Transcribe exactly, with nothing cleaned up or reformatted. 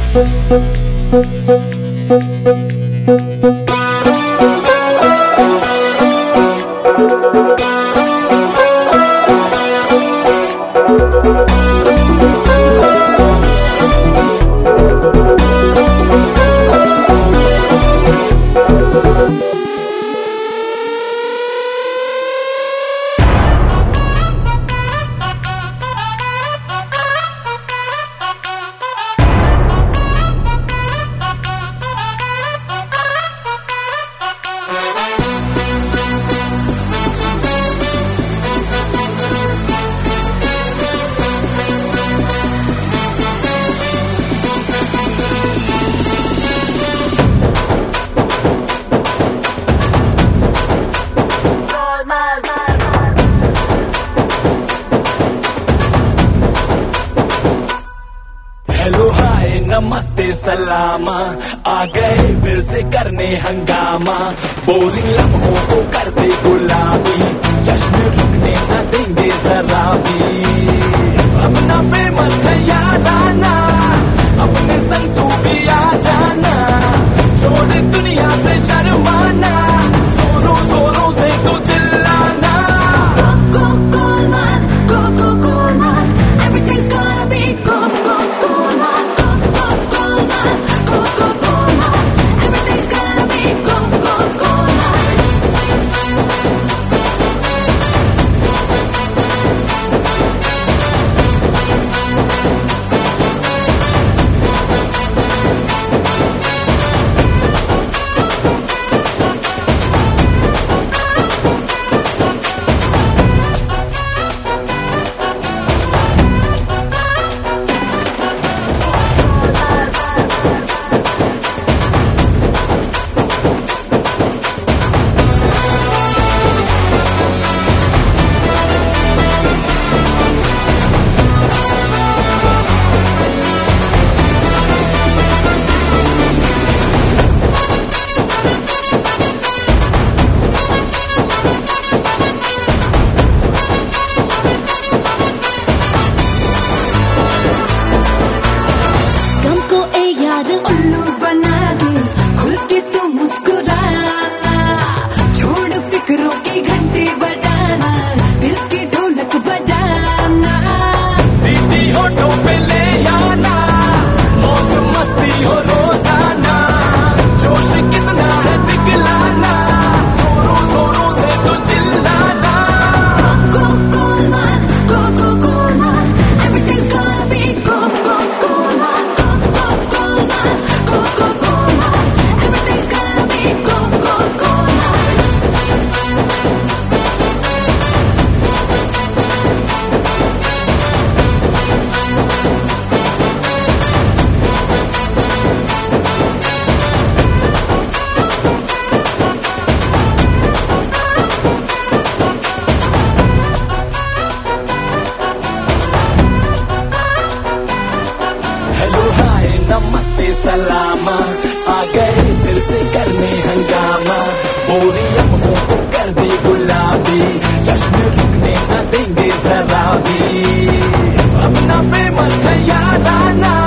Hello hi नमस्ते सलामा, आ गए फिर से करने हंगामा। बोरिंग लम्हों को कर दे गुलाबी, जश्न रुकने न देंगे जरा भी। अपना फेमस है याद आना, अपने संग तू भी आ जाना। छोड़ दुनिया से शर्माना, जोरों जोरों से तू चिल्लाना। Go, go, Goldman, go, go, Goldman, everything's gonna be go, go, Goldman, go, go, Goldman, go, go, Goldman, everything's gonna be go, go, Goldman. उल्लू बना दे, खुल के तू मुस्कुराना, छोड़ फिक्रों की घंटी बजाना, दिल की ढोलक बजाना। सीधी होठों पे ले आना, मौज मस्ती हो रोजाना। जोश कितना है दिखलाना, जोरों जोरों से तू चिल्लाना। Go, go, Goldman, go, go, Goldman, everything's gonna be go, go, Goldman, go, go, Goldman, go, go, Goldman, everything's gonna be go, go, Goldman. Hello hi नमस्ते सलामा, आ गए फिर से करने हंगामा। बोरिंग लम्हों को कर दे गुलाबी, जश्न रुकने न देंगे जरा भी। अपना फेमस है याद आना,